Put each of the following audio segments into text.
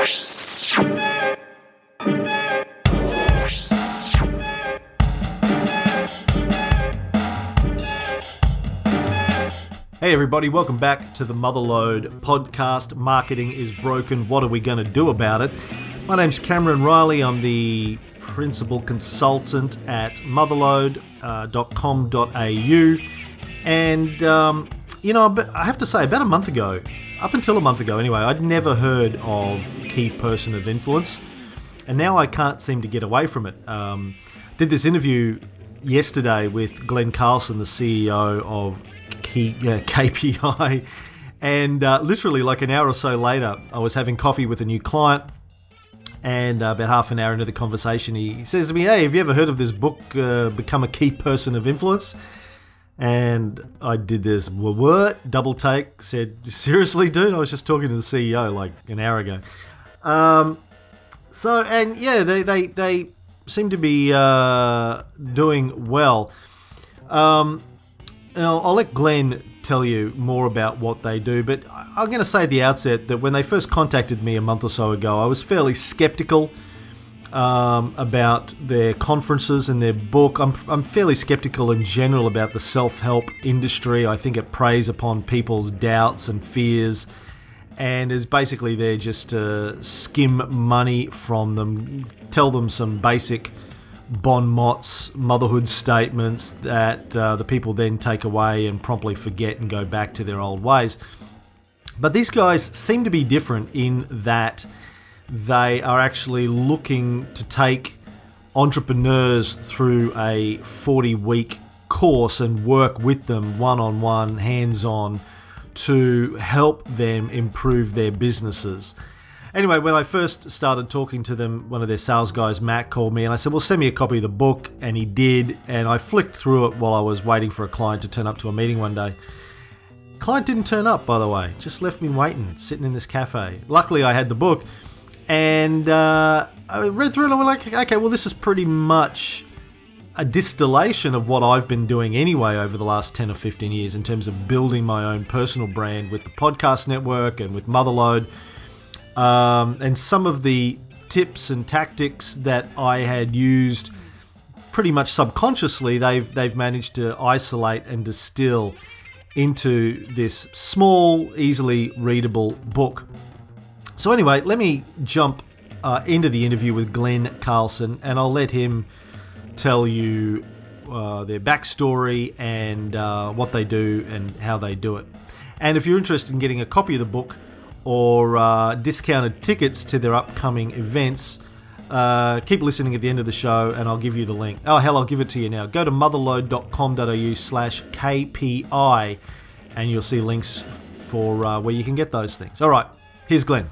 Hey everybody, welcome back to the Motherload podcast. Marketing is broken. What are we going to do about it? My name's Cameron Riley. I'm the principal consultant at motherload.com.au. And, I have to say, about a month ago, up until a month ago anyway, I'd never heard of Key Person of Influence. And now I can't seem to get away from it. Did this interview yesterday with Glenn Carlson, the CEO of KPI, and literally like an hour or so later, I was having coffee with a new client, and about half an hour into the conversation, he says to me, "Hey, have you ever heard of this book, Become a Key Person of Influence?" And I did this double take, said, "Seriously, dude? I was just talking to the CEO like an hour ago." They seem to be doing well. I'll let Glenn tell you more about what they do, but I'm going to say at the outset that when they first contacted me a month or so ago, I was fairly skeptical about their conferences and their book. I'm fairly skeptical in general about the self-help industry. I think it preys upon people's doubts and fears, and is basically there just to skim money from them, tell them some basic bon mots, motherhood statements that the people then take away and promptly forget and go back to their old ways. But these guys seem to be different in that they are actually looking to take entrepreneurs through a 40-week course and work with them one-on-one, hands-on, to help them improve their businesses. Anyway, when I first started talking to them, one of their sales guys, Matt, called me and I said, "Well, send me a copy of the book," and he did, and I flicked through it while I was waiting for a client to turn up to a meeting one day. Client didn't turn up, by the way, just left me waiting, sitting in this cafe. Luckily, I had the book, and I read through it and I went like, okay, well, this is pretty much a distillation of what I've been doing anyway over the last 10 or 15 years in terms of building my own personal brand with the podcast network and with Motherload. And some of the tips and tactics that I had used pretty much subconsciously, they've managed to isolate and distill into this small, easily readable book. So anyway, let me jump into the interview with Glenn Carlson, and I'll let him tell you their backstory and what they do and how they do it. And if you're interested in getting a copy of the book or discounted tickets to their upcoming events, keep listening at the end of the show and I'll give you the link. Oh, hell, I'll give it to you now. Go to motherload.com.au/KPI and you'll see links for where you can get those things. All right, here's Glenn.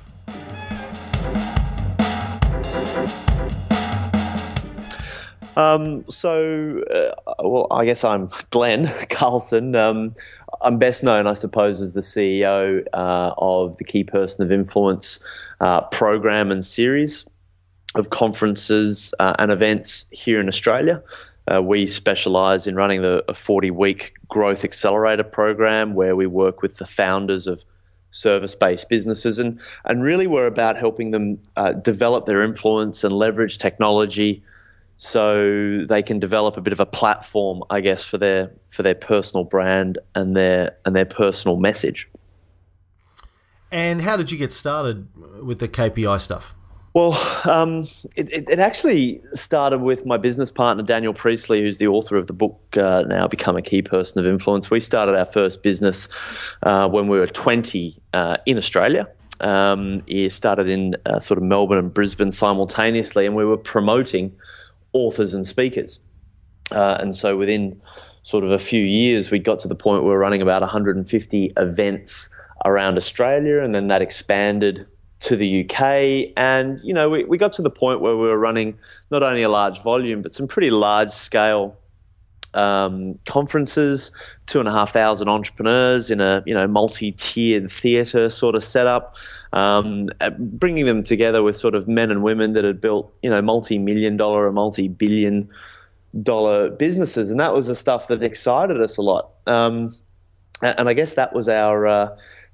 I guess I'm Glenn Carlson. I'm best known, I suppose, as the CEO of the Key Person of Influence program and series of conferences and events here in Australia. We specialise in running a 40-week growth accelerator program where we work with the founders of service-based businesses and really we're about helping them develop their influence and leverage technology so they can develop a bit of a platform, I guess, for their personal brand and their personal message. And how did you get started with the KPI stuff? Well, it actually started with my business partner, Daniel Priestley, who's the author of the book now, Become a Key Person of Influence. We started our first business when we were 20 in Australia. It started in sort of Melbourne and Brisbane simultaneously, and we were promoting authors and speakers. And so within sort of a few years, we got to the point where we were running about 150 events around Australia, and then that expanded to the UK. And, you know, we got to the point where we were running not only a large volume, but some pretty large scale conferences, 2,500 entrepreneurs in a, multi-tiered theatre sort of setup, bringing them together with sort of men and women that had built, multi-million dollar or multi-billion dollar businesses. And that was the stuff that excited us a lot. And I guess that was our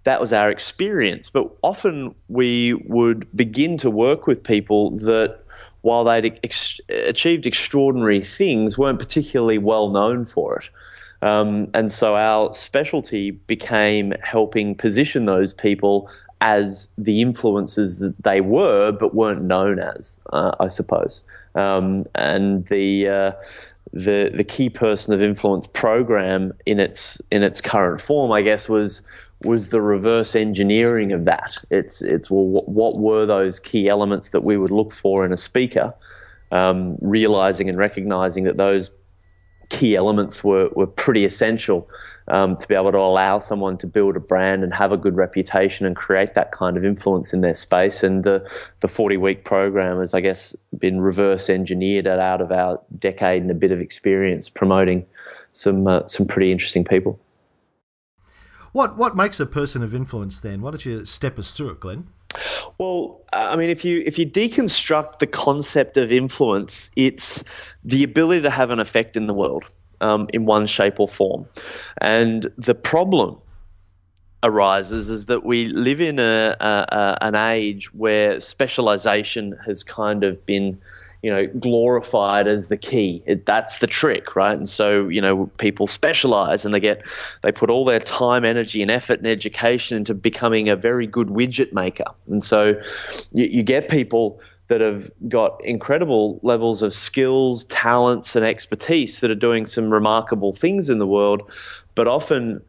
that was our experience. But often we would begin to work with people that, while they'd achieved extraordinary things, weren't particularly well known for it. And so our specialty became helping position those people as the influencers that they were, but weren't known as, I suppose. And the Key Person of Influence program in its current form, I guess, was the reverse engineering of that. It's well, what were those key elements that we would look for in a speaker, realizing and recognizing that those key elements were pretty essential to be able to allow someone to build a brand and have a good reputation and create that kind of influence in their space. And the 40-week program has, I guess, been reverse engineered out of our decade and a bit of experience promoting some pretty interesting people. What makes a person of influence then? Why don't you step us through it, Glenn? Well, I mean, if you deconstruct the concept of influence, it's the ability to have an effect in the world in one shape or form. And the problem arises is that we live in an age where specialization has kind of been, glorified as the key. That's the trick, right? And so, people specialize and they put all their time, energy, and effort and education into becoming a very good widget maker. And so you get people that have got incredible levels of skills, talents, and expertise that are doing some remarkable things in the world, but often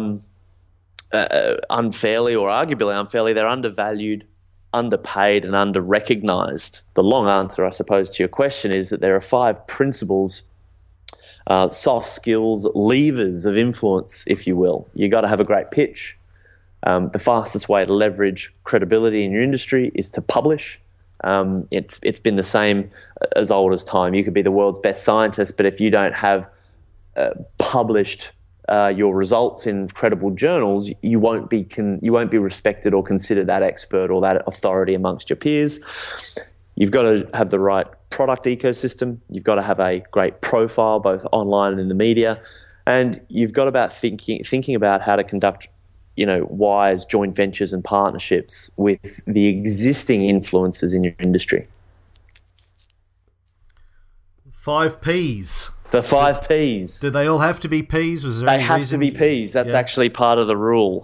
unfairly or arguably unfairly, they're undervalued, underpaid, and under-recognized. The long answer, I suppose, to your question is that there are 5 principles, soft skills, levers of influence, if you will. You got to have a great pitch. The fastest way to leverage credibility in your industry is to publish. It's been the same as old as time. You could be the world's best scientist, but if you don't have published your results in credible journals, you won't be respected or considered that expert or that authority amongst your peers. You've got to have the right product ecosystem. You've got to have a great profile, both online and in the media, and you've got about thinking about how to conduct, wise joint ventures and partnerships with the existing influencers in your industry. 5 Ps. The 5 Ps. Do they all have to be Ps? Was there they any have reason? to be Ps. That's actually part of the rule.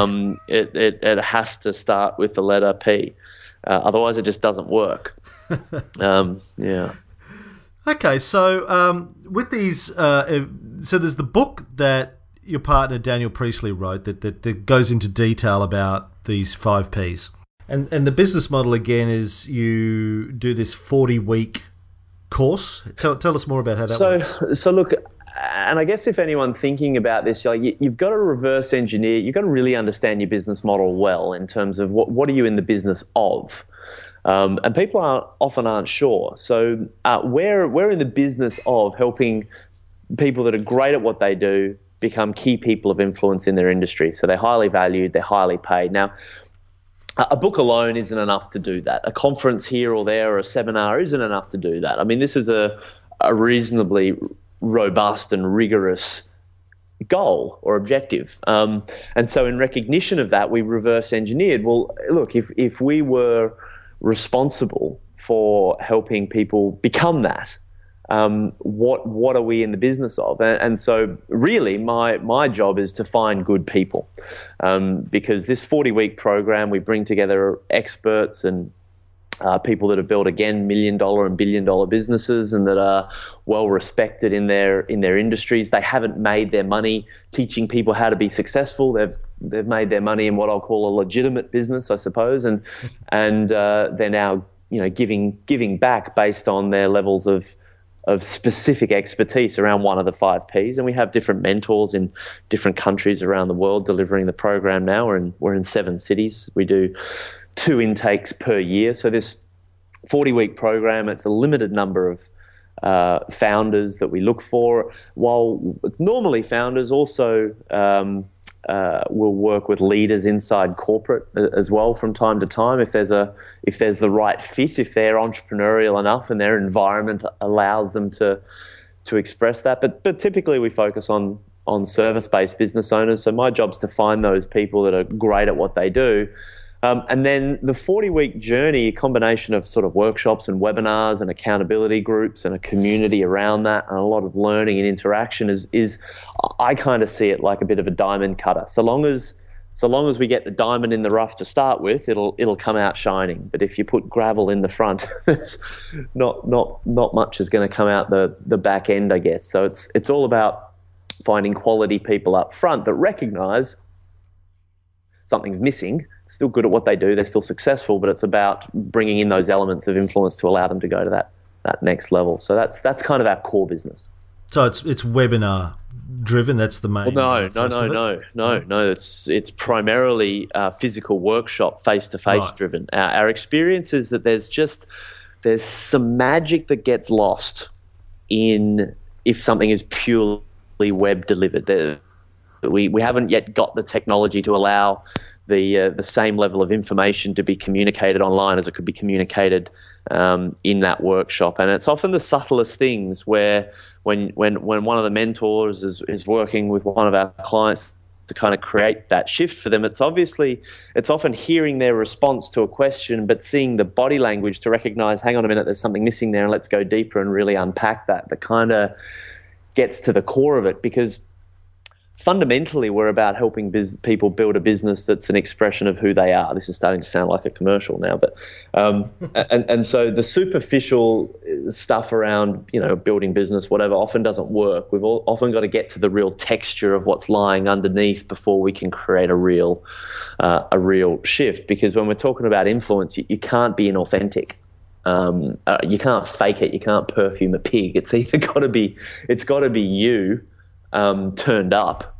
It has to start with the letter P. Otherwise, it just doesn't work. Yeah. Okay, so with these, so there's the book that your partner Daniel Priestley wrote that goes into detail about these 5 Ps. And the business model, again, is you do this 40-week course. Tell us more about how that works. So look, and I guess if anyone thinking about this, you've got to reverse engineer. You've got to really understand your business model well in terms of what are you in the business of. And people often aren't sure. So we're in the business of helping people that are great at what they do become key people of influence in their industry. So they're highly valued, they're highly paid. Now, a book alone isn't enough to do that. A conference here or there or a seminar isn't enough to do that. I mean, this is a reasonably robust and rigorous goal or objective. And so in recognition of that, we reverse engineered. Well, look, if we were responsible for helping people become that, what are we in the business of? And so really my job is to find good people, because this 40-week program, we bring together experts and people that have built, again, $1 million and billion-dollar businesses and that are well respected in their industries. They haven't made their money teaching people how to be successful. They've made their money in what I'll call a legitimate business, I suppose, and they're now giving back based on their levels of specific expertise around one of the 5 Ps. And we have different mentors in different countries around the world delivering the program now. We're in 7 cities. We do 2 intakes per year. So this 40-week program, it's a limited number of founders that we look for. While normally founders also will work with leaders inside corporate as well from time to time if there's the right fit, if they're entrepreneurial enough and their environment allows them to express that. But typically we focus on on service-based business owners. So my job's to find those people that are great at what they do. And then the 40-week journey, a combination of sort of workshops and webinars and accountability groups and a community around that and a lot of learning and interaction is I kind of see it like a bit of a diamond cutter. So long as we get the diamond in the rough to start with, it'll come out shining. But if you put gravel in the front, there's not much is going to come out the back end, I guess. So it's all about finding quality people up front that recognize something's missing, still good at what they do, they're still successful, but it's about bringing in those elements of influence to allow them to go to that next level. So that's kind of our core business. So it's webinar driven. That's the main. Well, no. It's primarily physical workshop, face-to-face driven. Our experience is that there's some magic that gets lost if something is purely web delivered. We haven't yet got the technology to allow the same level of information to be communicated online as it could be communicated in that workshop. And it's often the subtlest things where when one of the mentors is working with one of our clients to kind of create that shift for them, it's often hearing their response to a question, but seeing the body language to recognize, hang on a minute, there's something missing there, and let's go deeper and really unpack that kind of gets to the core of it. Because fundamentally, we're about helping people build a business that's an expression of who they are. This is starting to sound like a commercial now, but and so the superficial stuff around building business, whatever, often doesn't work. We've often got to get to the real texture of what's lying underneath before we can create a real shift. Because when we're talking about influence, you can't be inauthentic. You can't fake it. You can't perfume a pig. It's either got to be you. Turned up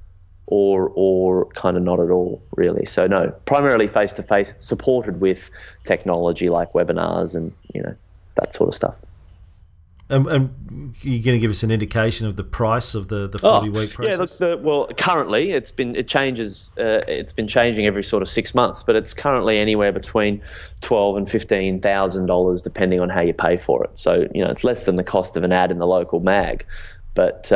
or kind of not at all, really. So no, primarily face-to-face, supported with technology like webinars and that sort of stuff. And you're going to give us an indication of the price of the 40-week process? Yeah, look, currently it changes. It's been changing every sort of 6 months, but it's currently anywhere between $12,000 and $15,000 depending on how you pay for it. So it's less than the cost of an ad in the local mag. But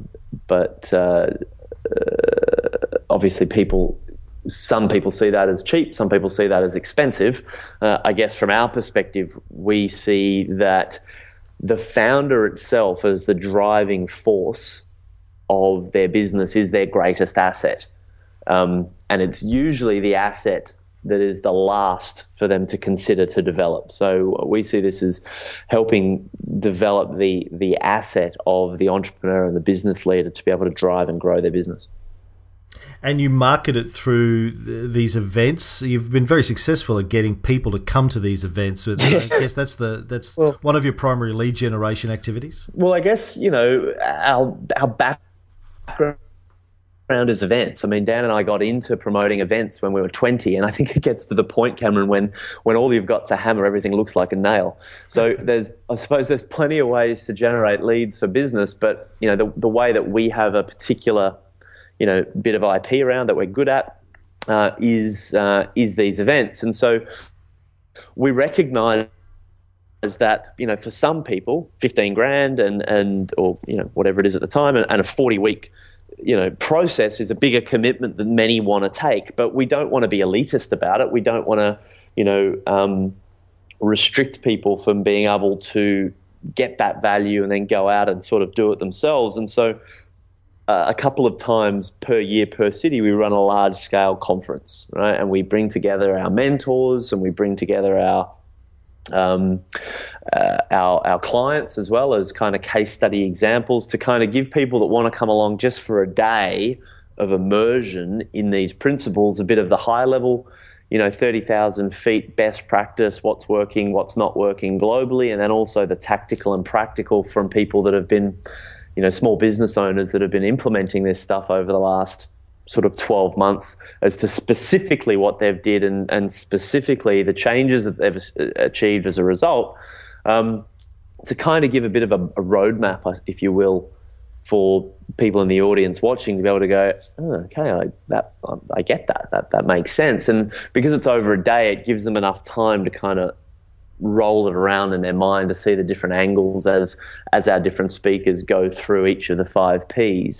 obviously some people see that as cheap, some people see that as expensive. I guess from our perspective, we see that the founder itself as the driving force of their business is their greatest asset. And it's usually the asset that is the last for them to consider to develop. So we see this as helping develop the asset of the entrepreneur and the business leader to be able to drive and grow their business. And you market it through these events. You've been very successful at getting people to come to these events. I guess that's one of your primary lead generation activities. Well, I guess our background is events. I mean, Dan and I got into promoting events when we were 20, and I think it gets to the point, Cameron, when all you've got's a hammer, everything looks like a nail. So I suppose there's plenty of ways to generate leads for business, but the way that we have a particular bit of IP around that we're good at is these events. And so we recognize that for some people, $15,000 and or whatever it is at the time, and a 40-week process is a bigger commitment than many want to take. But we don't want to be elitist about it. We don't want to restrict people from being able to get that value and then go out and sort of do it themselves. And so a couple of times per year per city, we run a large-scale conference, right? And we bring together our mentors and we bring together our clients as well as kind of case study examples to kind of give people that want to come along just for a day of immersion in these principles, a bit of the high level, 30,000 feet best practice, what's working, what's not working globally, and then also the tactical and practical from people that have been small business owners that have been implementing this stuff over the last sort of 12 months as to specifically what they've did and specifically the changes that they've achieved as a result, to kind of give a bit of a roadmap, if you will, for people in the audience watching to be able to go, okay, I get that makes sense. And because it's over a day, it gives them enough time to kind of roll it around in their mind to see the different angles as our different speakers go through each of the 5 Ps.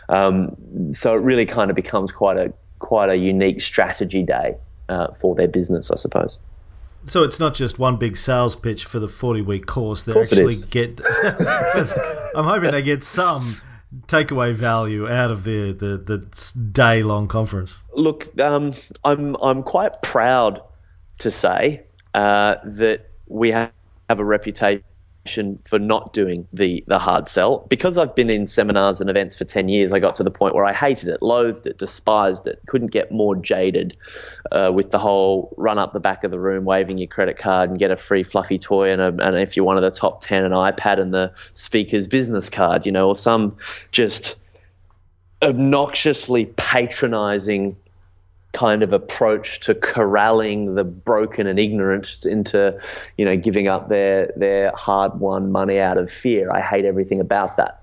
So it really kind of becomes quite a unique strategy day for their business, I suppose. So it's not just one big sales pitch for the 40-week course. They actually get. I'm hoping they get some takeaway value out of the day-long conference. Look, I'm quite proud to say that we have a reputation for not doing the hard sell. Because I've been in seminars and events for 10 years, I got to the point where I hated it, loathed it, despised it, couldn't get more jaded with the whole run up the back of the room, waving your credit card and get a free fluffy toy and if you're one of the top 10, an iPad and the speaker's business card, or some just obnoxiously patronizing kind of approach to corralling the broken and ignorant into, giving up their hard-won money out of fear. I hate everything about that.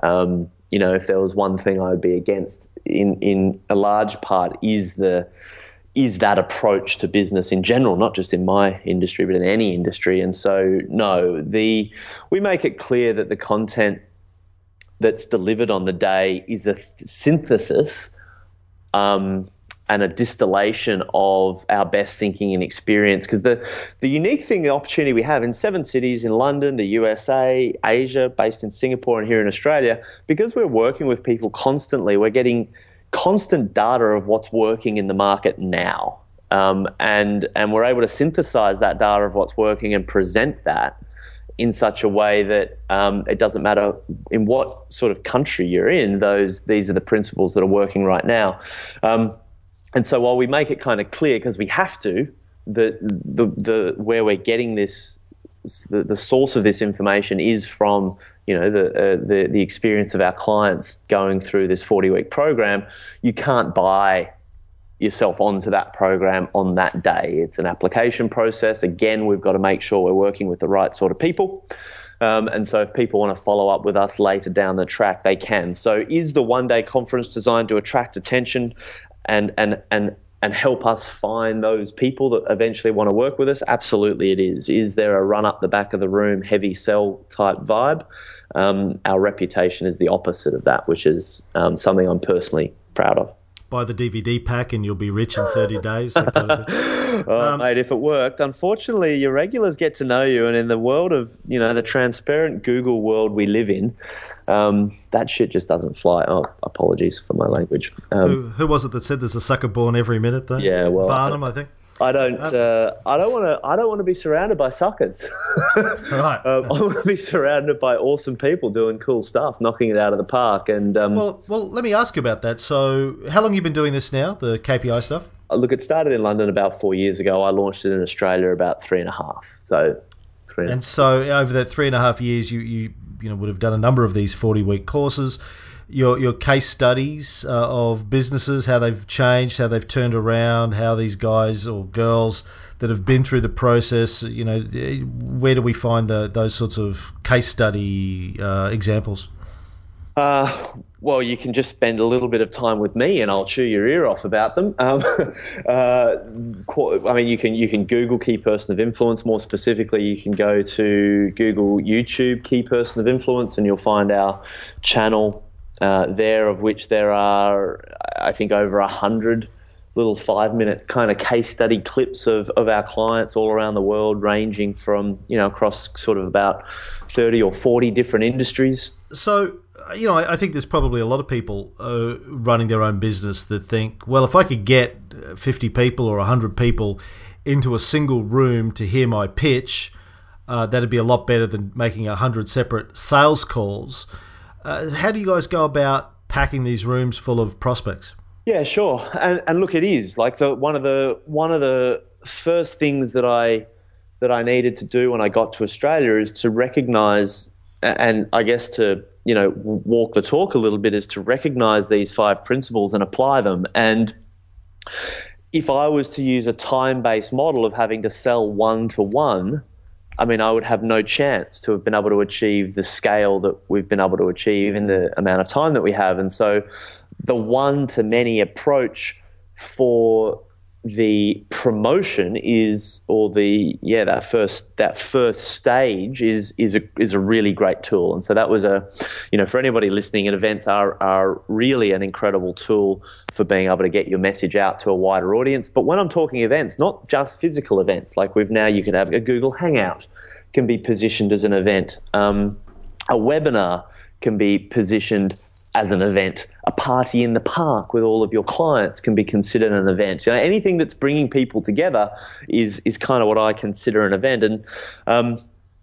If there was one thing I would be against in a large part is that approach to business in general, not just in my industry, but in any industry. And so, no, we make it clear that the content that's delivered on the day is a synthesis and a distillation of our best thinking and experience. Because the unique thing, the opportunity we have in 7 cities in London, the USA, Asia, based in Singapore and here in Australia, because we're working with people constantly, we're getting constant data of what's working in the market now. And we're able to synthesize that data of what's working and present that in such a way that it doesn't matter in what sort of country you're in, these are the principles that are working right now. And so while we make it kind of clear, because we have to, the where we're getting this, the source of this information is from, the experience of our clients going through this 40-week program. You can't buy yourself onto that program on that day. It's an application process. Again, we've got to make sure we're working with the right sort of people. And so if people want to follow up with us later down the track, they can. So is the one-day conference designed to attract attention and help us find those people that eventually want to work with us? Absolutely it is. Is there a run up the back of the room, heavy sell type vibe? Our reputation is the opposite of that, which is something I'm personally proud of. Buy the DVD pack and you'll be rich in 30 days. That kind of thing. Mate, if it worked. Unfortunately, your regulars get to know you, and in the world of, the transparent Google world we live in, that shit just doesn't fly. Oh, apologies for my language. Who was it that said there's a sucker born every minute, though? Yeah, well, Barnum, I think. I don't want to be surrounded by suckers. Right. I want to be surrounded by awesome people doing cool stuff, knocking it out of the park. And well, let me ask you about that. So, how long have you been doing this now? The KPI stuff? Look, it started in London about 4 years ago. I launched it in Australia about 3.5. So, and so over that 3.5 years, you would have done a number of these 40-week courses. Your case studies of businesses, how they've changed, how they've turned around, how these guys or girls that have been through the process, where do we find those sorts of case study examples? Well, you can just spend a little bit of time with me and I'll chew your ear off about them. You can Google Key Person of Influence. More specifically, you can go to Google YouTube Key Person of Influence and you'll find our channel there, of which there are, I think, over 100 little 5-minute kind of case study clips of our clients all around the world, ranging from, across sort of about 30 or 40 different industries. So, I think there's probably a lot of people running their own business that think, well, if I could get 50 people or 100 people into a single room to hear my pitch, that'd be a lot better than making 100 separate sales calls. How do you guys go about packing these rooms full of prospects? Yeah, sure. And look, it is like one of the first things that I needed to do when I got to Australia is to recognise, and I guess to walk the talk a little bit, is to recognise these 5 principles and apply them. And if I was to use a time-based model of having to sell 1-to-1, I would have no chance to have been able to achieve the scale that we've been able to achieve in the amount of time that we have. And so the one-to-many approach for the promotion is, or that first stage is a really great tool. And so that was for anybody listening, and events are really an incredible tool for being able to get your message out to a wider audience. But when I'm talking events, not just physical events, like you could have a Google Hangout can be positioned as an event. A webinar can be positioned as an event. A party in the park with all of your clients can be considered an event. Anything that's bringing people together is kind of what I consider an event. And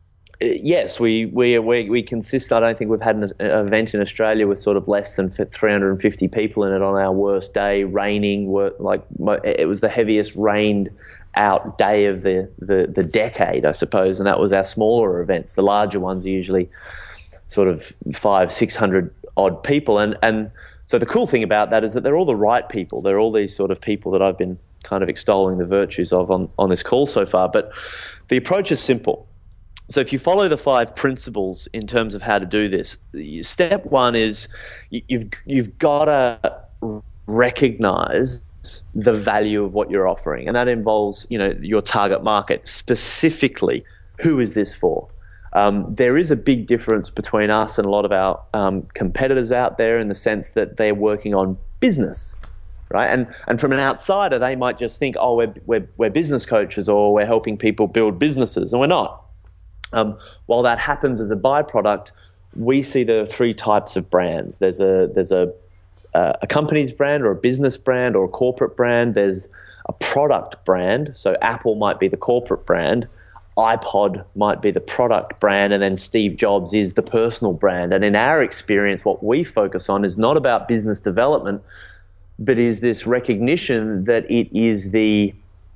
yes, we consist. I don't think we've had an event in Australia with sort of less than 350 people in it on our worst day, raining. It was the heaviest rained out day of the decade, I suppose, and that was our smaller events. The larger ones are usually sort of 500-600 odd people, and so the cool thing about that is that they're all the right people. They're all these sort of people that I've been kind of extolling the virtues of on this call so far. But the approach is simple. So if you follow the 5 principles in terms of how to do this, step 1 is you've got to recognize the value of what you're offering, and that involves your target market, specifically who is this for. There is a big difference between us and a lot of our competitors out there in the sense that they're working on business, right? And from an outsider, they might just think, oh, we're business coaches, or we're helping people build businesses, and we're not. While that happens as a byproduct, we see the 3 types of brands. There's a company's brand, or a business brand, or a corporate brand. There's a product brand. So Apple might be the corporate brand, iPod might be the product brand, and then Steve Jobs is the personal brand. And in our experience, what we focus on is not about business development, but is this recognition that it is the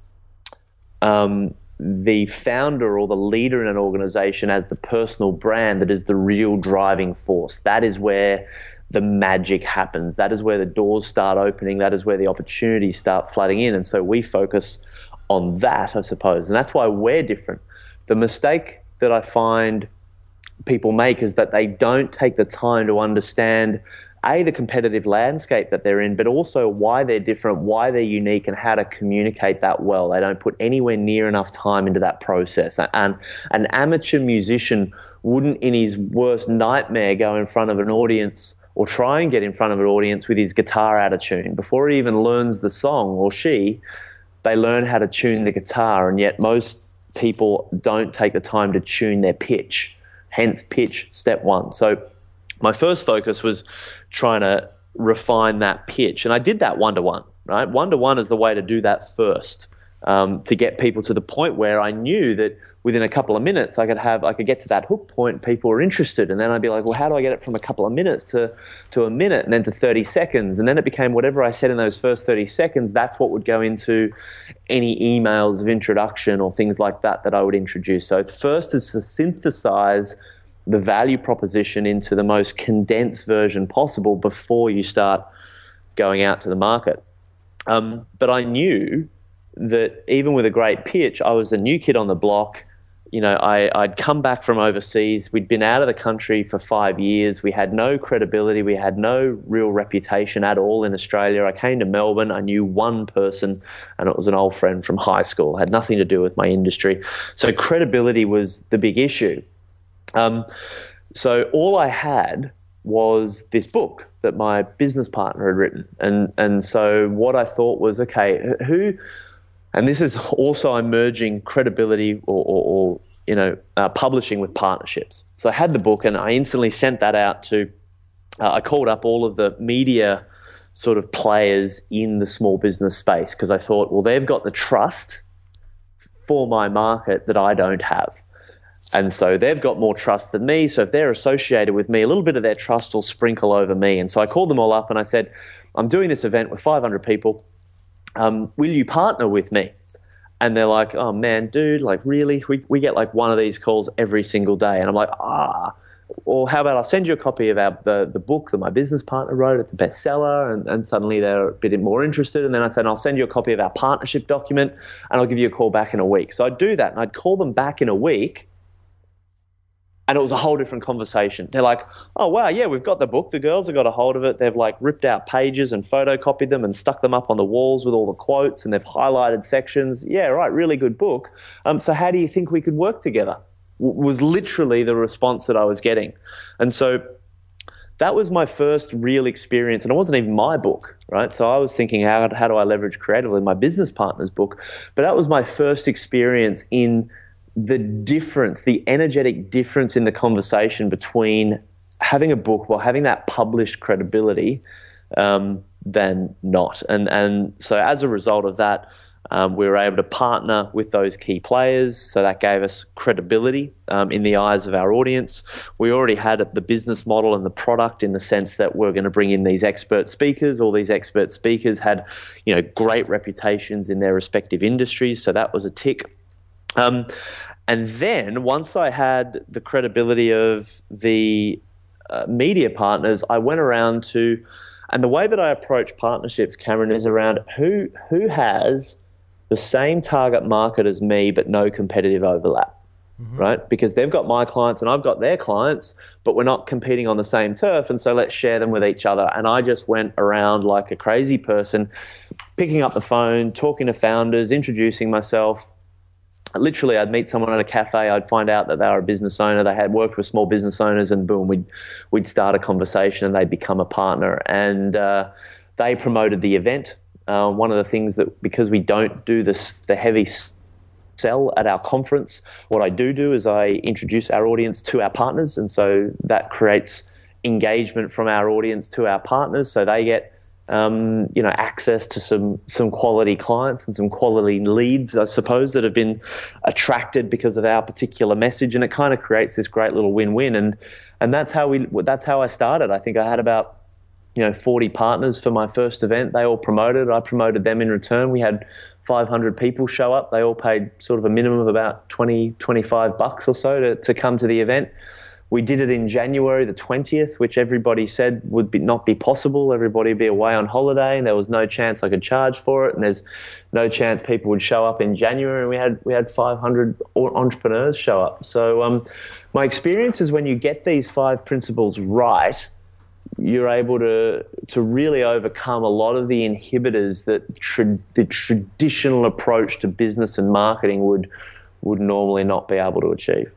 founder or the leader in an organization as the personal brand that is the real driving force. That is where the magic happens. That is where the doors start opening. That is where the opportunities start flooding in. And so we focus on that, I suppose. And that's why we're different. The mistake that I find people make is that they don't take the time to understand, A, the competitive landscape that they're in, but also why they're different, why they're unique, and how to communicate that well. They don't put anywhere near enough time into that process. And an amateur musician wouldn't, in his worst nightmare, go in front of an audience or try and get in front of an audience with his guitar out of tune. Before he even learns the song, or she, they learn how to tune the guitar, and yet most people don't take the time to tune their pitch, hence pitch, step 1. So my first focus was trying to refine that pitch, and I did that one-to-one, right? One-to-one is the way to do that first, to get people to the point where I knew that within a couple of minutes I could get to that hook point, people were interested, and then I'd be like, well, how do I get it from a couple of minutes to a minute, and then to 30 seconds, and then it became whatever I said in those first 30 seconds, that's what would go into any emails of introduction or things like that I would introduce. So first is to synthesize the value proposition into the most condensed version possible before you start going out to the market. But I knew that even with a great pitch, I was a new kid on the block. I'd come back from overseas. We'd been out of the country for 5 years. We had no credibility. We had no real reputation at all in Australia. I came to Melbourne. I knew one person, and it was an old friend from high school. It had nothing to do with my industry. So credibility was the big issue. So all I had was this book that my business partner had written. And so what I thought was, okay, who... And this is also I'm merging credibility or publishing with partnerships. So I had the book, and I instantly sent that out to. I called up all of the media sort of players in the small business space, because I thought, well, they've got the trust for my market that I don't have, and so they've got more trust than me. So if they're associated with me, a little bit of their trust will sprinkle over me. And so I called them all up and I said, I'm doing this event with 500 people. Will you partner with me? And they're like, oh man, dude, like really? We get like one of these calls every single day. And I'm like, or how about I'll send you a copy of the book that my business partner wrote. It's a bestseller. And suddenly they're a bit more interested. And then I said, I'll send you a copy of our partnership document, and I'll give you a call back in a week. So I'd do that, and I'd call them back in a week. And it was a whole different conversation. They're like, oh, wow, yeah, we've got the book. The girls have got a hold of it. They've like ripped out pages and photocopied them and stuck them up on the walls with all the quotes, and they've highlighted sections. Yeah, right, really good book. So how do you think we could work together? Was literally the response that I was getting. And so that was my first real experience, and it wasn't even my book, right? So I was thinking, how do I leverage creatively my business partner's book? But that was my first experience in the difference, the energetic difference in the conversation between having a book while having that published credibility than not. And so as a result of that, we were able to partner with those key players. So that gave us credibility in the eyes of our audience. We already had the business model and the product in the sense that we're going to bring in these expert speakers. All these expert speakers had, great reputations in their respective industries. So that was a tick. And then once I had the credibility of the media partners, I went around to, and the way that I approach partnerships, Cameron, is around who has the same target market as me but no competitive overlap, right? Because they've got my clients and I've got their clients, but we're not competing on the same turf, and so let's share them with each other. And I just went around like a crazy person, picking up the phone, talking to founders, introducing myself. Literally, I'd meet someone at a cafe. I'd find out that they were a business owner. They had worked with small business owners, and boom, we'd start a conversation, and they'd become a partner. And they promoted the event. One of the things that, because we don't do the heavy sell at our conference, what I do is I introduce our audience to our partners, and so that creates engagement from our audience to our partners, so they get access to some quality clients and some quality leads, I suppose, that have been attracted because of our particular message, and it kind of creates this great little win-win. And that's how I started. I think I had about 40 partners for my first event. They all promoted. I promoted them in return. We had 500 people show up. They all paid sort of a minimum of about $25 or so to come to the event. We did it in January the 20th, which everybody said would not be possible. Everybody would be away on holiday, and there was no chance I could charge for it, and there's no chance people would show up in January. And we had 500 entrepreneurs show up. So my experience is when you get these 5 principles right, you're able to really overcome a lot of the inhibitors that the traditional approach to business and marketing would normally not be able to achieve.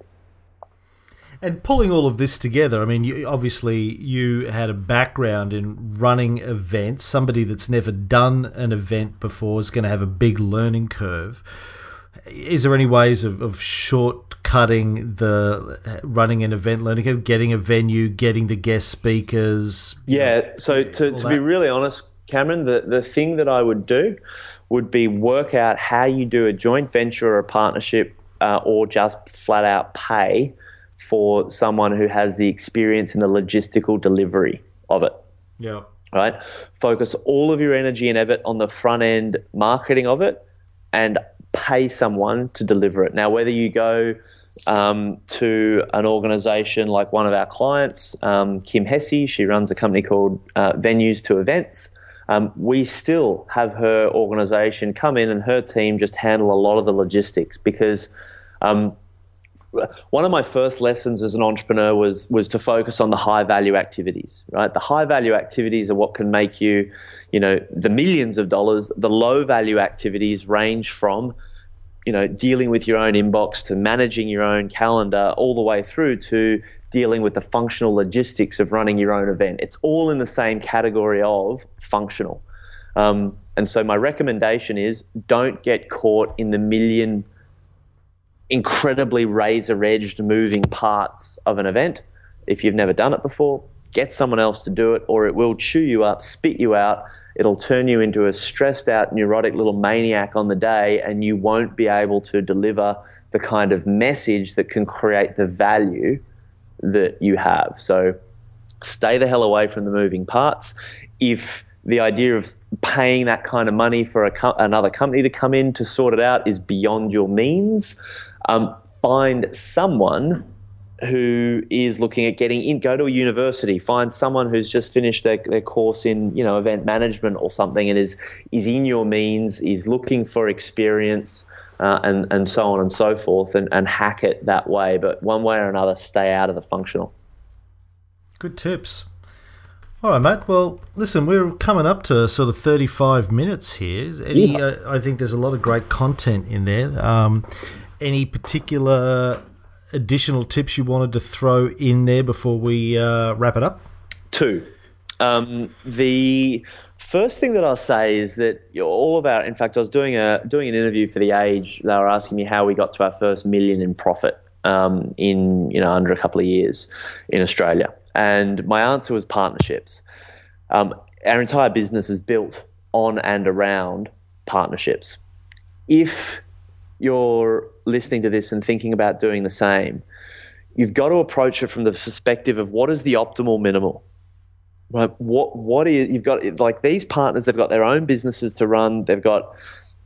And pulling all of this together, I mean, you had a background in running events. Somebody that's never done an event before is going to have a big learning curve. Is there any ways of shortcutting the running an event learning curve, getting a venue, getting the guest speakers? Yeah, so to be really honest, Cameron, the thing that I would do would be work out how you do a joint venture or a partnership or just flat out pay for someone who has the experience in the logistical delivery of it. Yeah. Right? Focus all of your energy and effort on the front end marketing of it and pay someone to deliver it. Now, whether you go to an organization like one of our clients, Kim Hesse, she runs a company called Venues to Events. We still have her organization come in and her team just handle a lot of the logistics, because one of my first lessons as an entrepreneur was to focus on the high value activities, right? The high value activities are what can make you, the millions of dollars. The low value activities range from, dealing with your own inbox to managing your own calendar, all the way through to dealing with the functional logistics of running your own event. It's all in the same category of functional. And so my recommendation is, don't get caught in the million incredibly razor-edged moving parts of an event. If you've never done it before, get someone else to do it, or it will chew you up, spit you out. It'll turn you into a stressed out, neurotic little maniac on the day, and you won't be able to deliver the kind of message that can create the value that you have. So stay the hell away from the moving parts. If the idea of paying that kind of money for another company to come in to sort it out is beyond your means, find someone who is looking at getting in, go to a university, find someone who's just finished their course in, event management or something, and is in your means, is looking for experience, and so on and so forth, and hack it that way. But one way or another, stay out of the functional. Good tips. All right, mate. Well, listen, we're coming up to sort of 35 minutes here. Eddie, I think there's a lot of great content in there. Any particular additional tips you wanted to throw in there before we wrap it up? Two. The first thing that I'll say is that all of our, in fact, I was doing an interview for The Age. They were asking me how we got to our first $1 million in profit in under a couple of years in Australia. And my answer was partnerships. Our entire business is built on and around partnerships. If you're listening to this and thinking about doing the same, you've got to approach it from the perspective of what is the optimal minimal. Right? What is, you've got, like, these partners, they've got their own businesses to run. They've got,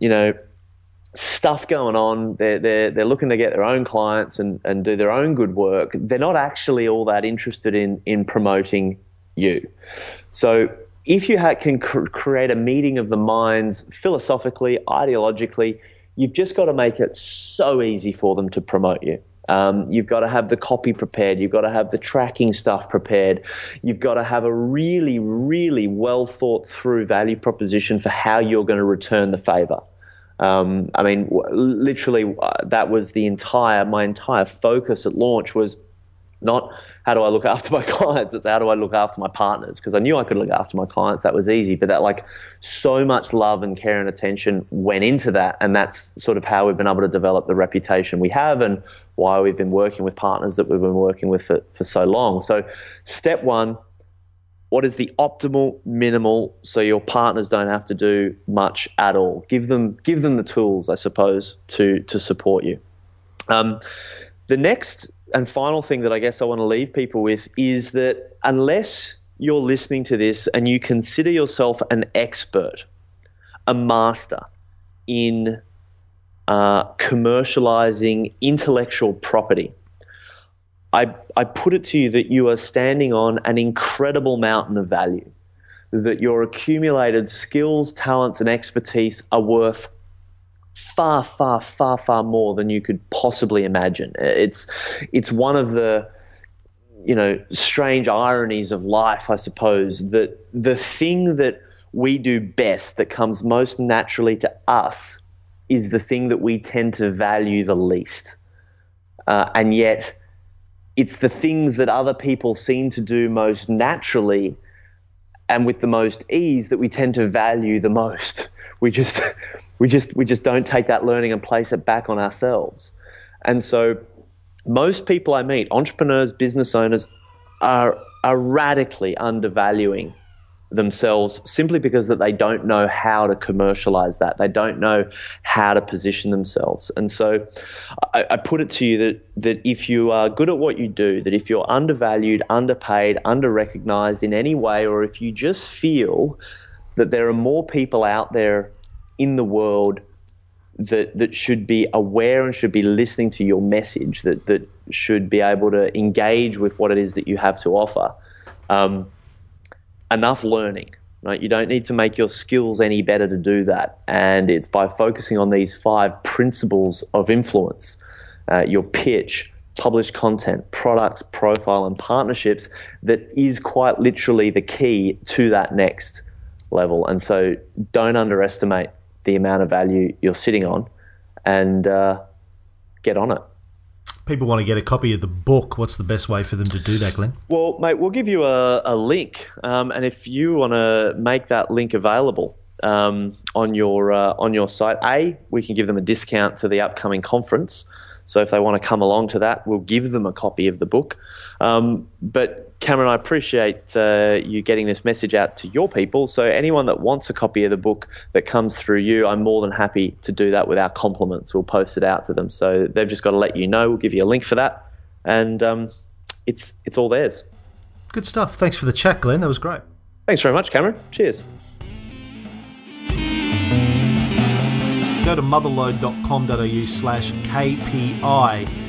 stuff going on. They're looking to get their own clients and do their own good work. They're not actually all that interested in promoting you. So if you can create a meeting of the minds philosophically, ideologically, you've just got to make it so easy for them to promote you. You've got to have the copy prepared. You've got to have the tracking stuff prepared. You've got to have a really, really well thought through value proposition for how you're going to return the favor. Literally, that was my entire focus at launch was not how do I look after my clients, it's how do I look after my partners, because I knew I could look after my clients. That was easy, but that, so much love and care and attention went into that, and that's sort of how we've been able to develop the reputation we have and why we've been working with partners that we've been working with for so long. So step one, what is the optimal minimal so your partners don't have to do much at all? Give them the tools, I suppose, to support you. The next and final thing that I guess I want to leave people with is that unless you're listening to this and you consider yourself an expert, a master in commercializing intellectual property, I put it to you that you are standing on an incredible mountain of value, that your accumulated skills, talents, and expertise are worth far, far, far, far more than you could possibly imagine. It's one of the strange ironies of life, I suppose, that the thing that we do best, that comes most naturally to us, is the thing that we tend to value the least. And yet it's the things that other people seem to do most naturally and with the most ease that we tend to value the most. We just don't take that learning and place it back on ourselves. And so most people I meet, entrepreneurs, business owners, are radically undervaluing themselves simply because that they don't know how to commercialize that. They don't know how to position themselves. And so I put it to you that if you are good at what you do, that if you're undervalued, underpaid, under-recognized in any way, or if you just feel that there are more people out there in the world that should be aware and should be listening to your message, that should be able to engage with what it is that you have to offer, enough learning, right? You don't need to make your skills any better to do that. And it's by focusing on these 5 principles of influence, your pitch, published content, products, profile, and partnerships, that is quite literally the key to that next level. And so don't underestimate the amount of value you're sitting on, and get on it. People want to get a copy of the book. What's the best way for them to do that, Glenn? Well, mate, we'll give you a link, and if you want to make that link available on your site, we can give them a discount to the upcoming conference. So if they want to come along to that, we'll give them a copy of the book. But Cameron, I appreciate you getting this message out to your people. So anyone that wants a copy of the book that comes through you, I'm more than happy to do that with our compliments. We'll post it out to them. So they've just got to let you know. We'll give you a link for that, and it's all theirs. Good stuff. Thanks for the chat, Glenn. That was great. Thanks very much, Cameron. Cheers. Go to motherlode.com.au/KPI